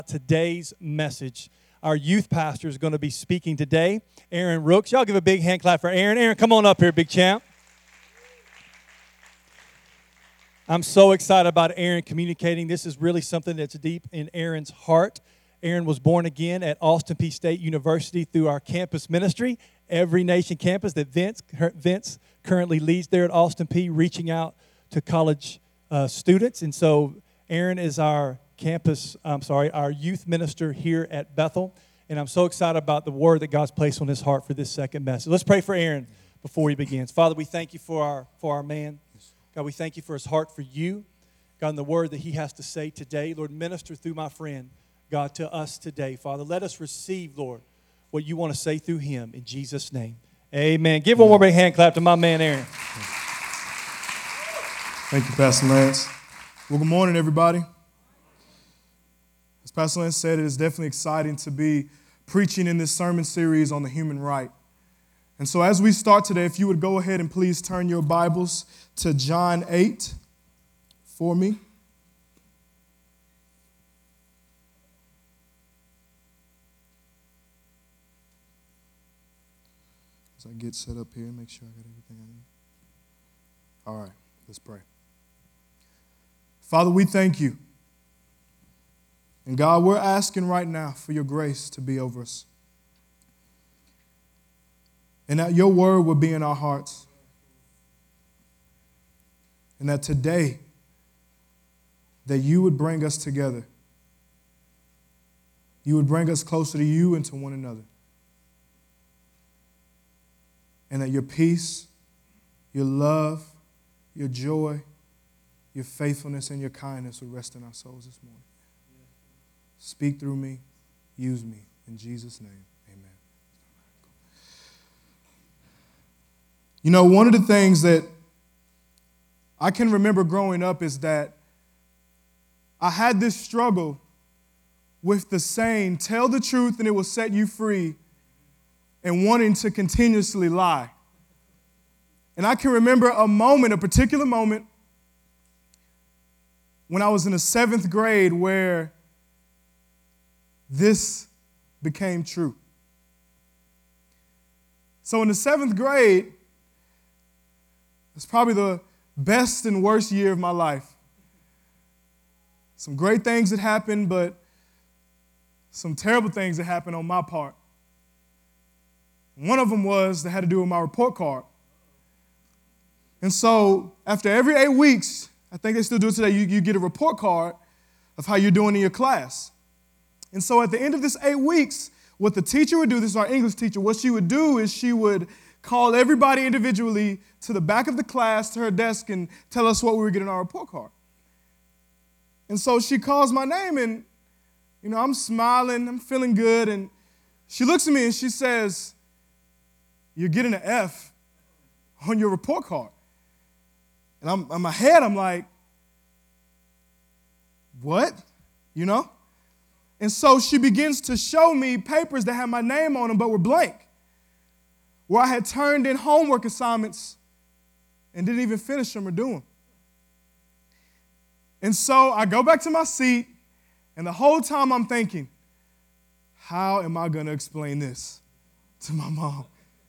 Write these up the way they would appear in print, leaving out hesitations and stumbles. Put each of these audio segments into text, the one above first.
Today's message. Our youth pastor is going to be speaking today, Aaron Rooks. Y'all give a big hand clap for Aaron. Aaron, come on up here, big champ. I'm so excited about Aaron communicating. This is really something that's deep in Aaron's heart. Aaron was born again at Austin Peay State University through our campus ministry, Every Nation Campus that Vince currently leads there at Austin Peay, reaching out to college students. And so Aaron is our our youth minister here at Bethel. And I'm so excited about the word that God's placed on his heart for this second message. Let's pray for Aaron before he begins. Father, we thank you for our man. God, we thank you for his heart for you. God, and the word that he has to say today. Lord, minister through my friend, God, to us today. Father, let us receive, Lord, what you want to say through him in Jesus' name. Amen. Give one more big hand clap to my man, Aaron. Thank you, Pastor Lance. Well, good morning, everybody. As Pastor Lance said, it is definitely exciting to be preaching in this sermon series on the human right. And so as we start today, if you would go ahead and please turn your Bibles to John 8 for me. As I get set up here, make sure I got everything I need. All right, let's pray. Father, we thank you. And God, we're asking right now for your grace to be over us. And that your word will be in our hearts. And that today, that you would bring us together. You would bring us closer to you and to one another. And that your peace, your love, your joy, your faithfulness, and your kindness would rest in our souls this morning. Speak through me, use me. In Jesus' name, amen. You know, one of the things that I can remember growing up is that I had this struggle with the saying, tell the truth and it will set you free, and wanting to continuously lie. And I can remember a particular moment, when I was in the 7th grade where this became true. So in the 7th grade, it's probably the best and worst year of my life. Some great things that happened, but some terrible things that happened on my part. One of them was that had to do with my report card. And so after every 8 weeks, I think they still do it today, you get a report card of how you're doing in your class. And so at the end of this 8 weeks, what the teacher would do, this is our English teacher, what she would do is she would call everybody individually to the back of the class, to her desk, and tell us what we were getting on our report card. And so she calls my name, and, I'm smiling, I'm feeling good, and she looks at me and she says, you're getting an F on your report card. And in my head, I'm like, what? And so she begins to show me papers that had my name on them but were blank, where I had turned in homework assignments and didn't even finish them or do them. And so I go back to my seat, and the whole time I'm thinking, how am I going to explain this to my mom?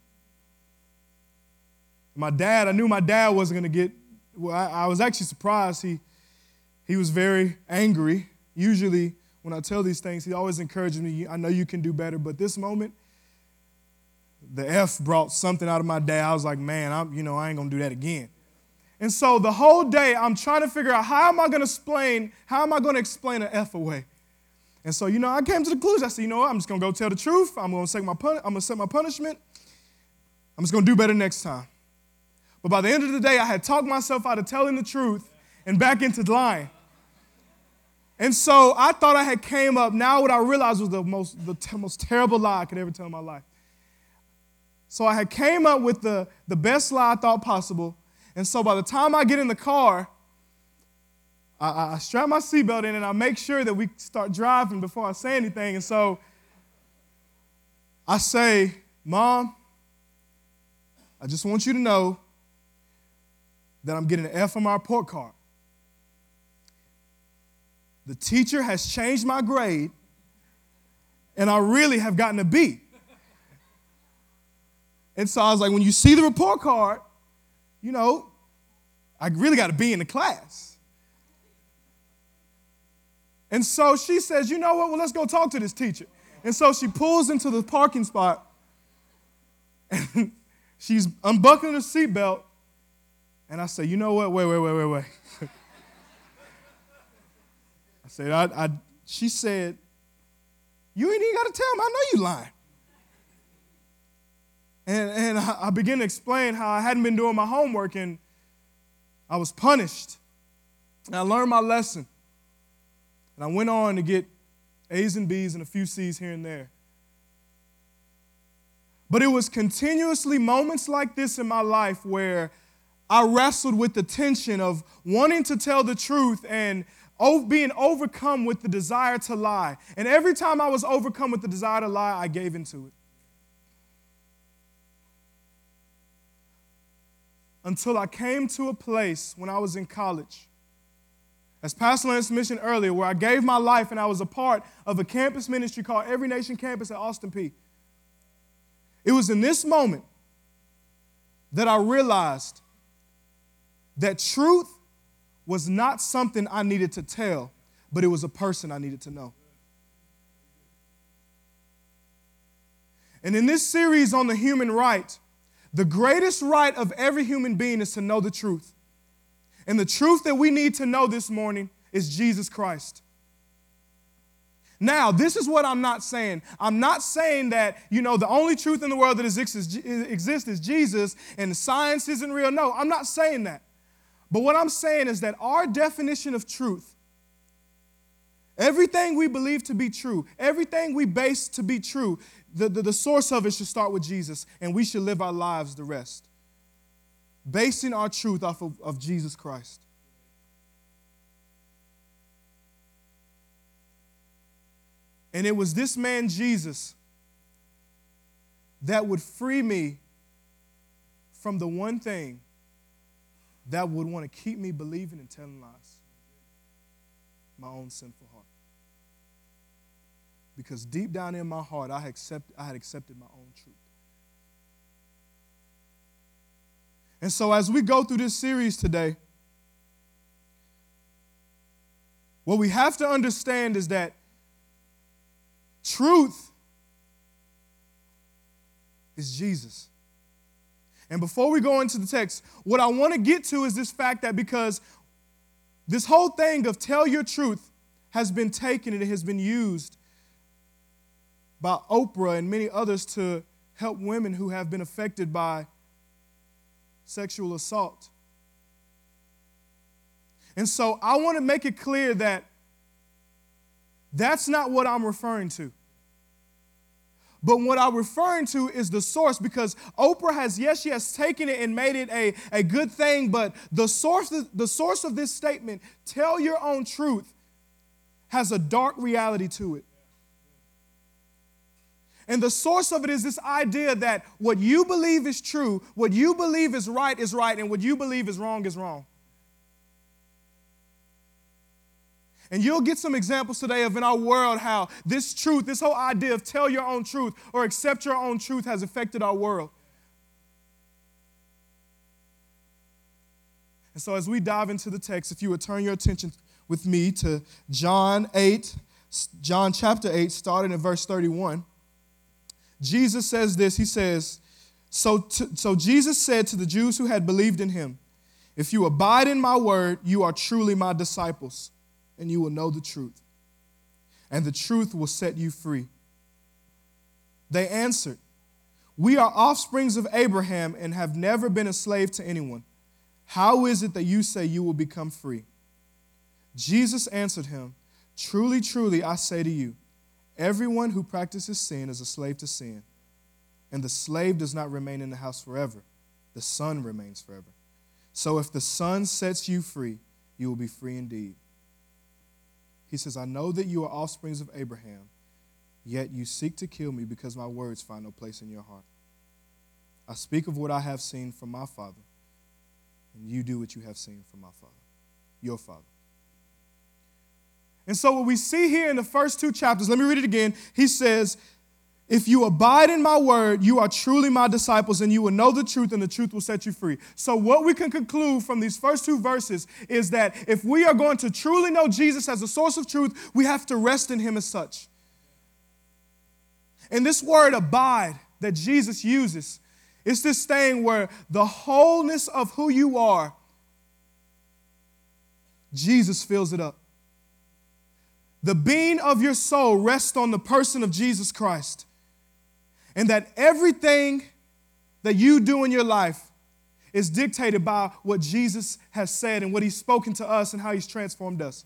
I knew my dad wasn't going to get, I was actually surprised. He was very angry. Usually, when I tell these things, he always encourages me, I know you can do better, but this moment, the F brought something out of my day. I was like, man, I ain't going to do that again. And so the whole day, I'm trying to figure out how am I going to explain an F away? And so, I came to the conclusion. I said, I'm just going to go tell the truth. I'm going to set my punishment. I'm just going to do better next time. But by the end of the day, I had talked myself out of telling the truth and back into lying. And so I thought I had came up. Now what I realized was the most terrible lie I could ever tell in my life. So I had came up with the best lie I thought possible. And so by the time I get in the car, I strap my seatbelt in and I make sure that we start driving before I say anything. And so I say, Mom, I just want you to know that I'm getting an F on my report card. The teacher has changed my grade And I really have gotten a B. And so I was like, when you see the report card, you know, I really got a B in the class. And so she says, you know what, well, let's go talk to this teacher. And so she pulls into the parking spot, and she's unbuckling her seatbelt, and I say, you know what, wait. I said, she said, you ain't even got to tell me, I know you lying. And I began to explain how I hadn't been doing my homework, and I was punished. And I learned my lesson. And I went on to get A's and B's and a few C's here and there. But it was continuously moments like this in my life where I wrestled with the tension of wanting to tell the truth and being overcome with the desire to lie. And every time I was overcome with the desire to lie, I gave into it. Until I came to a place when I was in college, as Pastor Lance mentioned earlier, where I gave my life and I was a part of a campus ministry called Every Nation Campus at Austin Peay. It was in this moment that I realized that truth was not something I needed to tell, but it was a person I needed to know. And in this series on the human right, the greatest right of every human being is to know the truth. And the truth that we need to know this morning is Jesus Christ. Now, this is what I'm not saying. I'm not saying that, the only truth in the world that exists is Jesus and science isn't real. No, I'm not saying that. But what I'm saying is that our definition of truth, everything we believe to be true, everything we base to be true, the source of it should start with Jesus, and we should live our lives the rest, basing our truth off of Jesus Christ. And it was this man, Jesus, that would free me from the one thing that would want to keep me believing and telling lies. My own sinful heart. Because deep down in my heart, I had accepted my own truth. And so as we go through this series today, what we have to understand is that truth is Jesus. And before we go into the text, what I want to get to is this fact that because this whole thing of tell your truth has been taken and it has been used by Oprah and many others to help women who have been affected by sexual assault. And so I want to make it clear that that's not what I'm referring to. But what I'm referring to is the source, because Oprah she has taken it and made it a good thing, but the source of this statement, tell your own truth, has a dark reality to it. And the source of it is this idea that what you believe is true, what you believe is right, and what you believe is wrong is wrong. And you'll get some examples today of in our world how this truth, this whole idea of tell your own truth or accept your own truth has affected our world. And so as we dive into the text, if you would turn your attention with me to John chapter 8, starting in verse 31. Jesus says this, he says, So Jesus said to the Jews who had believed in him, if you abide in my word, you are truly my disciples, and you will know the truth, and the truth will set you free. They answered, we are offsprings of Abraham and have never been enslaved to anyone. How is it that you say you will become free? Jesus answered him, truly, truly, I say to you, everyone who practices sin is a slave to sin, and the slave does not remain in the house forever. The Son remains forever. So if the Son sets you free, you will be free indeed. He says, I know that you are offsprings of Abraham, yet you seek to kill me because my words find no place in your heart. I speak of what I have seen from my Father, and you do what you have seen from my Father, your Father. And so what we see here in the first 2 chapters, let me read it again. He says, if you abide in my word, you are truly my disciples, and you will know the truth, and the truth will set you free. So what we can conclude from these first 2 verses is that if we are going to truly know Jesus as the source of truth, we have to rest in him as such. And this word abide that Jesus uses, it's this thing where the wholeness of who you are, Jesus fills it up. The being of your soul rests on the person of Jesus Christ. And that everything that you do in your life is dictated by what Jesus has said and what he's spoken to us and how he's transformed us.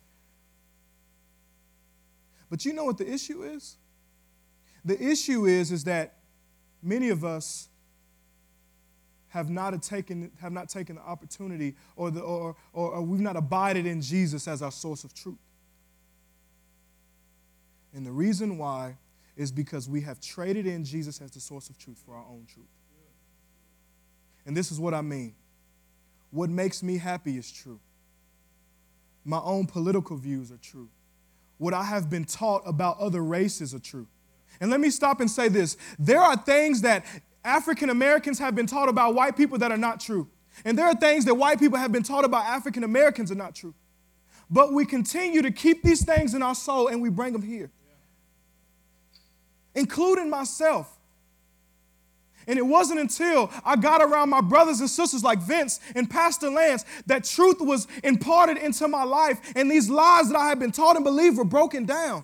But you know what the issue is? The issue is that many of us have not taken the opportunity or we've not abided in Jesus as our source of truth. And the reason why is because we have traded in Jesus as the source of truth for our own truth. And this is what I mean. What makes me happy is true. My own political views are true. What I have been taught about other races are true. And let me stop and say this. There are things that African Americans have been taught about white people that are not true. And there are things that white people have been taught about African Americans are not true. But we continue to keep these things in our soul and we bring them here. Including myself. And it wasn't until I got around my brothers and sisters like Vince and Pastor Lance that truth was imparted into my life and these lies that I had been taught and believed were broken down.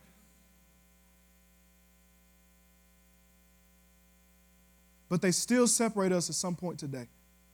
But they still separate us at some point today.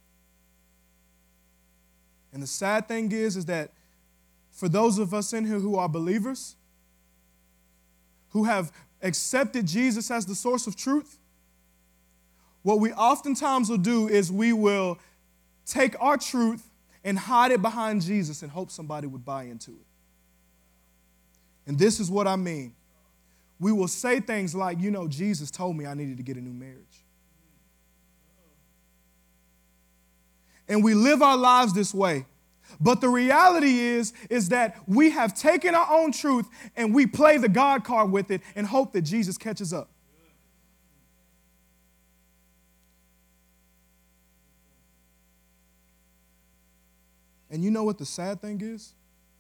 And the sad thing is that for those of us in here who are believers, who have accepted Jesus as the source of truth, what we oftentimes will do is we will take our truth and hide it behind Jesus and hope somebody would buy into it. And this is what I mean. We will say things like, Jesus told me I needed to get a new marriage. And we live our lives this way. But the reality is that we have taken our own truth and we play the God card with it and hope that Jesus catches up. And you know what the sad thing is?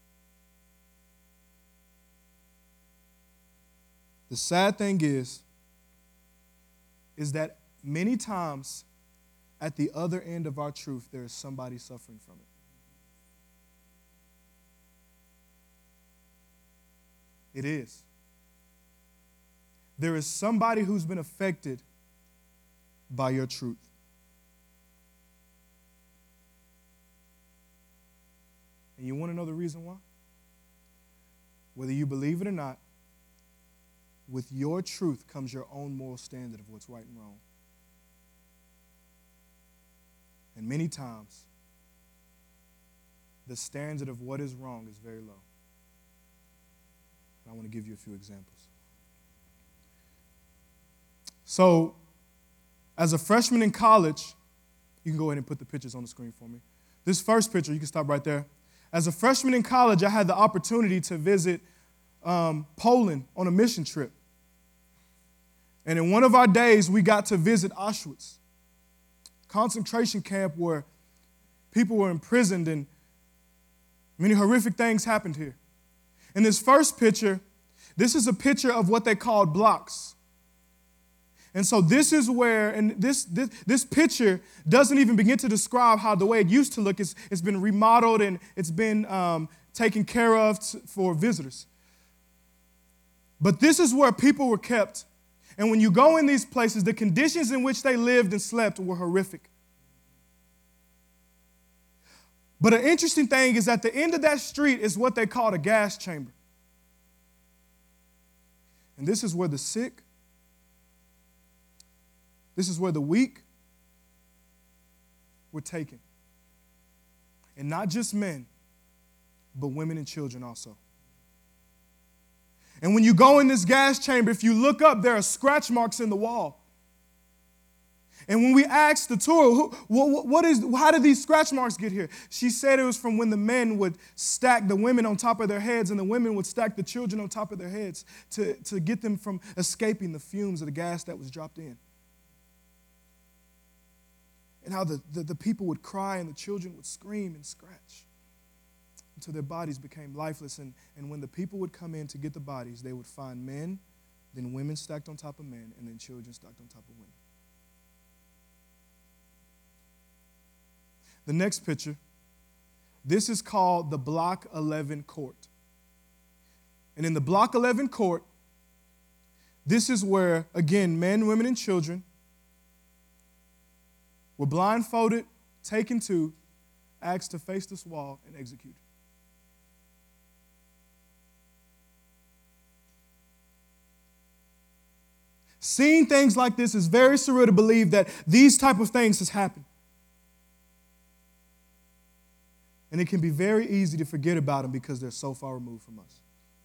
The sad thing is that many times at the other end of our truth, there is somebody suffering from it. It is. There is somebody who's been affected by your truth. And you want to know the reason why? Whether you believe it or not, with your truth comes your own moral standard of what's right and wrong. And many times, the standard of what is wrong is very low. I want to give you a few examples. So, as a freshman in college, you can go ahead and put the pictures on the screen for me. This first picture, you can stop right there. As a freshman in college, I had the opportunity to visit Poland on a mission trip. And in one of our days, we got to visit Auschwitz, concentration camp where people were imprisoned and many horrific things happened here. In this first picture, this is a picture of what they called blocks. And so this is where, and this picture doesn't even begin to describe how the way it used to look. It's been remodeled and it's been taken care of for visitors. But this is where people were kept. And when you go in these places, the conditions in which they lived and slept were horrific. But an interesting thing is at the end of that street is what they called a gas chamber. And this is where the sick, this is where the weak were taken. And not just men, but women and children also. And when you go in this gas chamber, if you look up, there are scratch marks in the wall. And when we asked the tour, how did these scratch marks get here? She said it was from when the men would stack the women on top of their heads and the women would stack the children on top of their heads to get them from escaping the fumes of the gas that was dropped in. And how the people would cry and the children would scream and scratch until their bodies became lifeless. And when the people would come in to get the bodies, they would find men, then women stacked on top of men, and then children stacked on top of women. The next picture, this is called the Block 11 Court. And in the Block 11 Court, this is where, again, men, women, and children were blindfolded, taken to, asked to face this wall, and executed. Seeing things like this is very surreal to believe that these type of things has happened. And it can be very easy to forget about them because they're so far removed from us.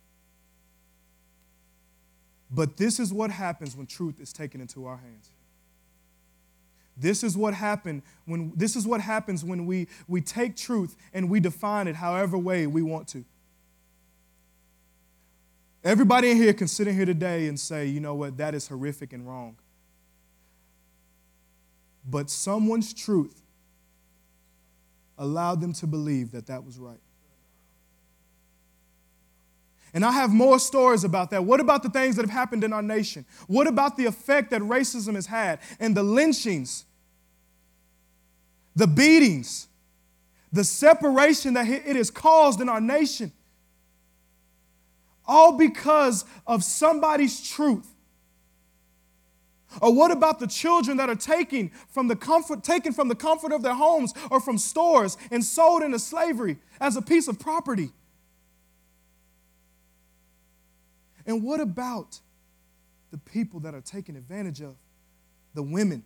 But this is what happens when truth is taken into our hands. This is what happens when we take truth and we define it however way we want to. Everybody in here can sit in here today and say, you know what, that is horrific and wrong. But someone's truth allowed them to believe that that was right. And I have more stories about that. What about the things that have happened in our nation? What about the effect that racism has had and the lynchings, the beatings, the separation that it has caused in our nation? All because of somebody's truth. Or what about the children that are taken from the comfort of their homes or from stores and sold into slavery as a piece of property? And what about the people that are taken advantage of, the women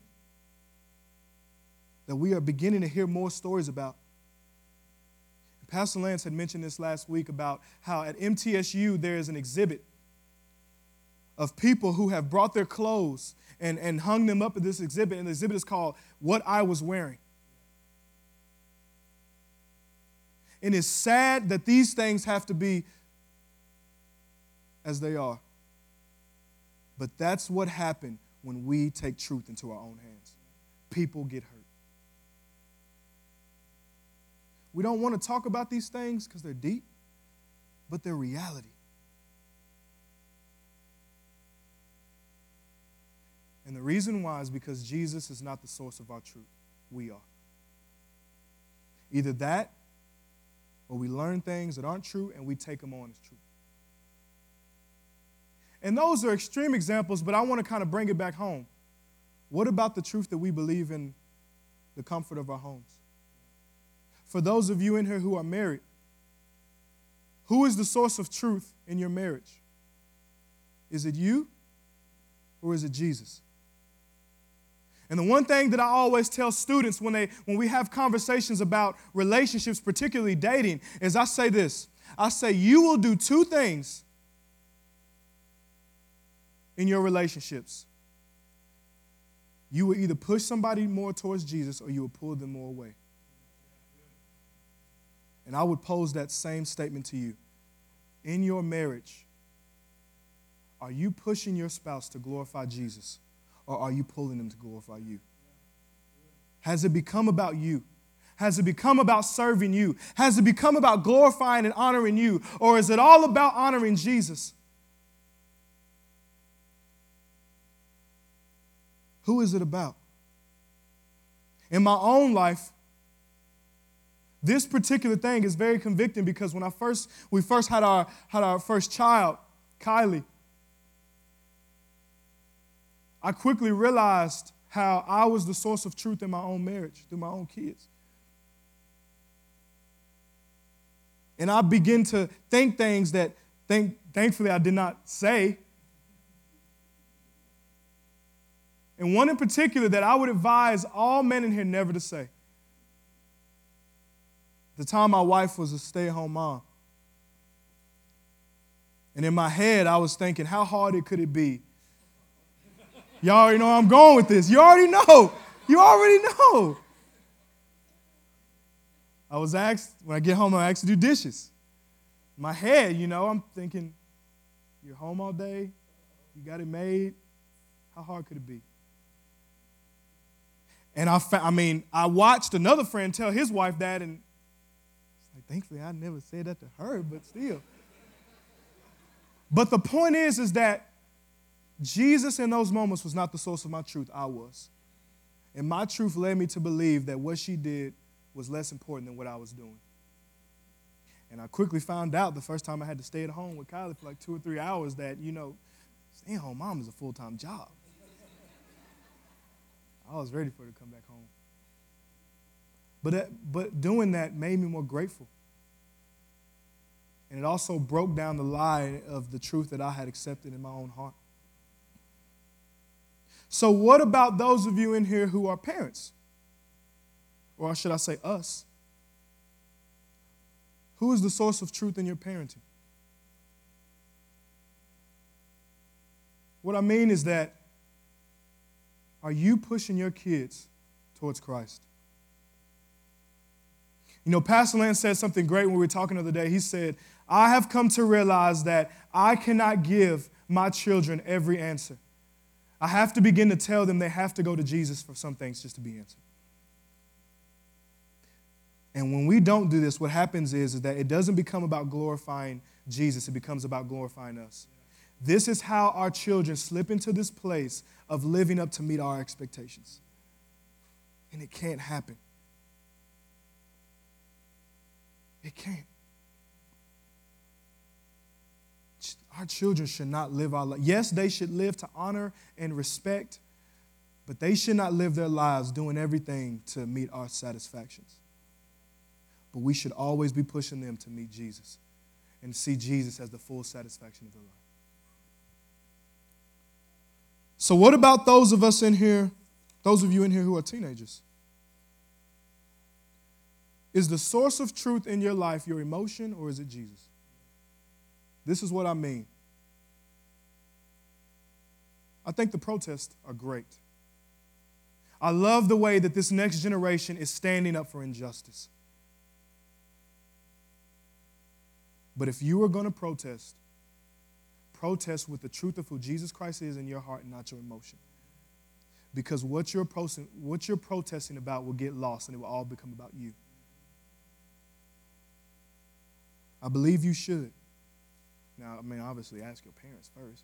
that we are beginning to hear more stories about? Pastor Lance had mentioned this last week about how at MTSU there is an exhibit of people who have brought their clothes and hung them up at this exhibit, and the exhibit is called What I Was Wearing. And it's sad that these things have to be as they are. But that's what happened when we take truth into our own hands. People get hurt. We don't want to talk about these things because they're deep, but they're reality. And the reason why is because Jesus is not the source of our truth. We are. Either that, or we learn things that aren't true and we take them on as true. And those are extreme examples, but I want to kind of bring it back home. What about the truth that we believe in the comfort of our homes? For those of you in here who are married, who is the source of truth in your marriage? Is it you or is it Jesus? And the one thing that I always tell students when we have conversations about relationships, particularly dating, is I say this. I say you will do two things in your relationships. You will either push somebody more towards Jesus or you will pull them more away. And I would pose that same statement to you. In your marriage, are you pushing your spouse to glorify Jesus, or are you pulling them to glorify you? Has it become about you? Has it become about serving you? Has it become about glorifying and honoring you? Or is it all about honoring Jesus? Who is it about? In my own life, this particular thing is very convicting because when we first had our first child, Kylie, I quickly realized how I was the source of truth in my own marriage through my own kids. And I began to think things that thankfully I did not say. And one in particular that I would advise all men in here never to say. The time my wife was a stay-at-home mom. And in my head, I was thinking, how hard could it be? Y'all already know where I'm going with this. You already know. You already know. I was asked, when I get home, I'm asked to do dishes. In my head, I'm thinking, you're home all day, you got it made, how hard could it be? And I watched another friend tell his wife that, and it's like, thankfully I never said that to her, but still. But the point is that Jesus in those moments was not the source of my truth, I was. And my truth led me to believe that what she did was less important than what I was doing. And I quickly found out the first time I had to stay at home with Kylie for like 2 or 3 hours that, staying home mom is a full-time job. I was ready for her to come back home. But doing that made me more grateful. And it also broke down the lie of the truth that I had accepted in my own heart. So what about those of you in here who are parents? Or should I say us? Who is the source of truth in your parenting? What I mean is that, are you pushing your kids towards Christ? Pastor Lance said something great when we were talking the other day. He said, I have come to realize that I cannot give my children every answer. I have to begin to tell them they have to go to Jesus for some things just to be answered. And when we don't do this, what happens is that it doesn't become about glorifying Jesus. It becomes about glorifying us. This is how our children slip into this place of living up to meet our expectations. And it can't happen. It can't. Our children should not live our life. Yes, they should live to honor and respect, but they should not live their lives doing everything to meet our satisfactions. But we should always be pushing them to meet Jesus and see Jesus as the full satisfaction of their life. So what about those of us in here, those of you in here who are teenagers? Is the source of truth in your life your emotion, or is it Jesus? This is what I mean. I think the protests are great. I love the way that this next generation is standing up for injustice. But if you are going to protest with the truth of who Jesus Christ is in your heart and not your emotion. Because what you're protesting about will get lost and it will all become about you. I believe you should. Now, obviously ask your parents first.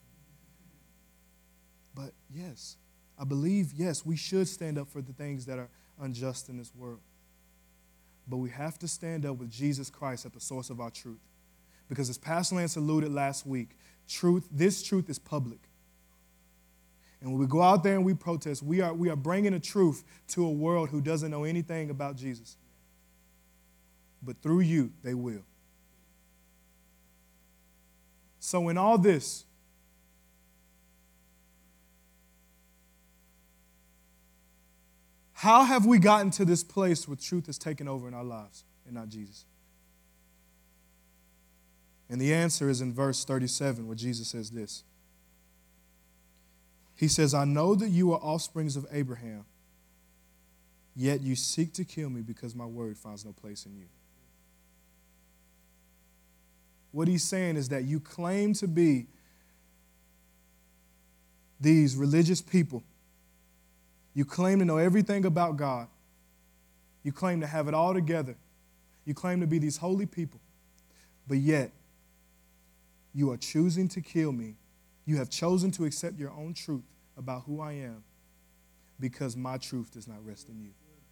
But yes, I believe, yes, we should stand up for the things that are unjust in this world. But we have to stand up with Jesus Christ at the source of our truth. Because as Pastor Lance alluded last week, this truth is public. And when we go out there and we protest, we are bringing a truth to a world who doesn't know anything about Jesus. But through you, they will. So in all this, how have we gotten to this place where truth has taken over in our lives and not Jesus? And the answer is in verse 37, where Jesus says this. He says, I know that you are offsprings of Abraham, yet you seek to kill me because my word finds no place in you. What he's saying is that you claim to be these religious people. You claim to know everything about God. You claim to have it all together. You claim to be these holy people. But yet, you are choosing to kill me. You have chosen to accept your own truth about who I am because my truth does not rest in you.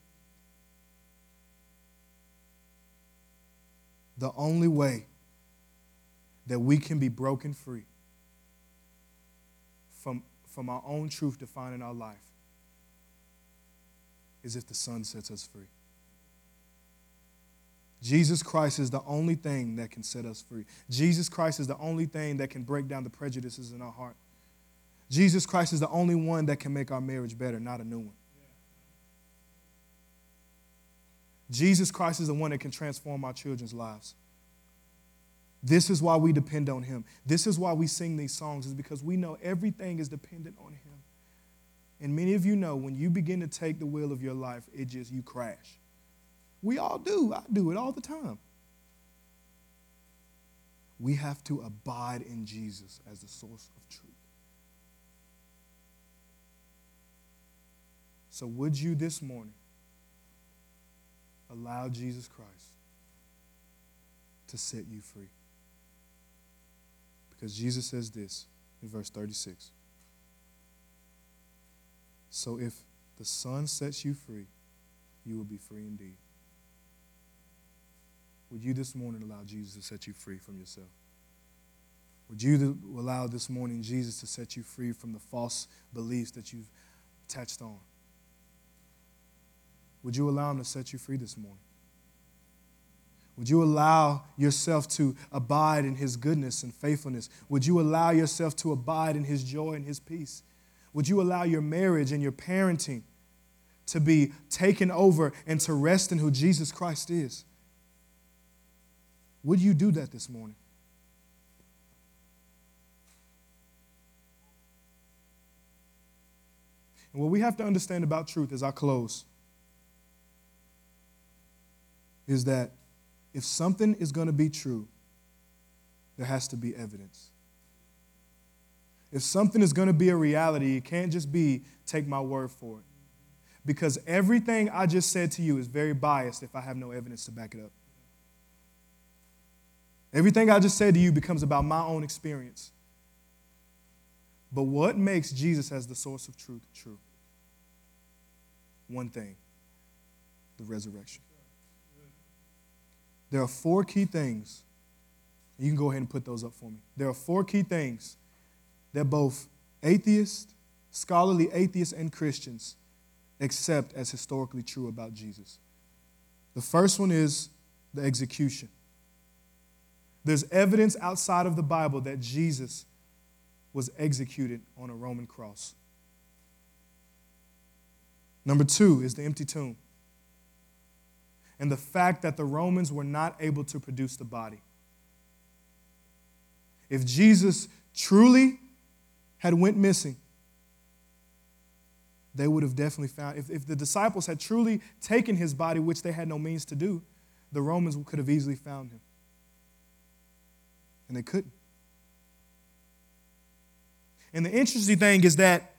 The only way that we can be broken free from our own truth defining our life is if the Son sets us free. Jesus Christ is the only thing that can set us free. Jesus Christ is the only thing that can break down the prejudices in our heart. Jesus Christ is the only one that can make our marriage better, not a new one. Jesus Christ is the one that can transform our children's lives. This is why we depend on him. This is why we sing these songs, is because we know everything is dependent on him. And many of you know when you begin to take the wheel of your life, you crash. We all do. I do it all the time. We have to abide in Jesus as the source of truth. So would you this morning allow Jesus Christ to set you free? Because Jesus says this in verse 36. So if the Son sets you free, you will be free indeed. Would you this morning allow Jesus to set you free from yourself? Would you allow this morning Jesus to set you free from the false beliefs that you've attached on? Would you allow him to set you free this morning? Would you allow yourself to abide in his goodness and faithfulness? Would you allow yourself to abide in his joy and his peace? Would you allow your marriage and your parenting to be taken over and to rest in who Jesus Christ is? Would you do that this morning? And what we have to understand about truth as I close is that if something is going to be true, there has to be evidence. If something is going to be a reality, it can't just be take my word for it. Because everything I just said to you is very biased if I have no evidence to back it up. Everything I just said to you becomes about my own experience. But what makes Jesus as the source of truth true? One thing, the resurrection. There are 4 key things. You can go ahead and put those up for me. There are 4 key things that both atheists, scholarly atheists, and Christians accept as historically true about Jesus. The first one is the execution. There's evidence outside of the Bible that Jesus was executed on a Roman cross. Number 2 is the empty tomb and the fact that the Romans were not able to produce the body. If Jesus truly had went missing, they would have definitely found, if the disciples had truly taken his body, which they had no means to do, the Romans could have easily found him. And they couldn't. And the interesting thing is that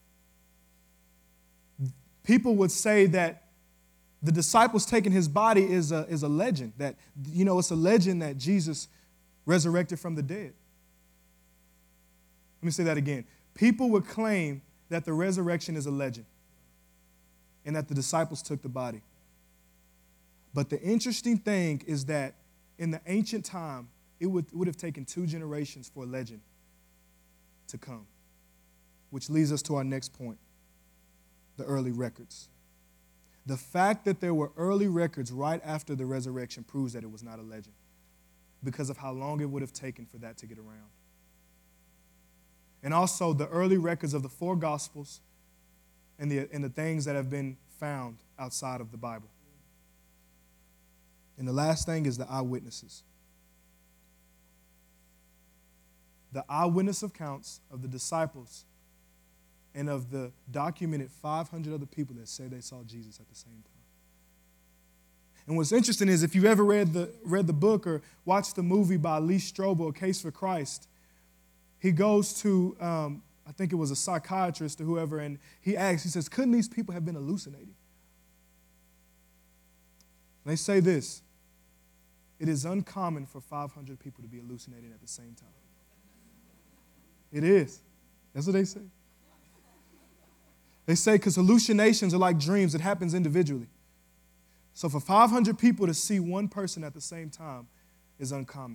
people would say that the disciples taking his body is a legend. That, it's a legend that Jesus resurrected from the dead. Let me say that again. People would claim that the resurrection is a legend and that the disciples took the body. But the interesting thing is that in the ancient time, it would have taken 2 generations for a legend to come, which leads us to our next point, the early records. The fact that there were early records right after the resurrection proves that it was not a legend because of how long it would have taken for that to get around. And also the early records of the 4 Gospels and the things that have been found outside of the Bible. And the last thing is the eyewitnesses. The eyewitness accounts of the disciples and of the documented 500 other people that say they saw Jesus at the same time. And what's interesting is if you've ever read the book or watched the movie by Lee Strobel, A Case for Christ, he goes to, I think it was a psychiatrist or whoever, and he says, couldn't these people have been hallucinating? And they say this, it is uncommon for 500 people to be hallucinating at the same time. It is. That's what they say. They say because hallucinations are like dreams. It happens individually. So for 500 people to see one person at the same time is uncommon.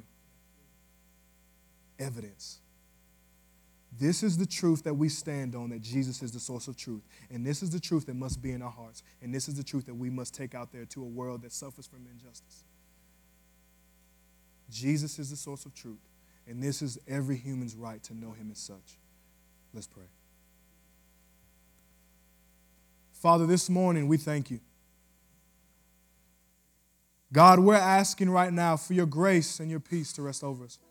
Evidence. This is the truth that we stand on, that Jesus is the source of truth. And this is the truth that must be in our hearts. And this is the truth that we must take out there to a world that suffers from injustice. Jesus is the source of truth. And this is every human's right to know him as such. Let's pray. Father, this morning we thank you. God, we're asking right now for your grace and your peace to rest over us.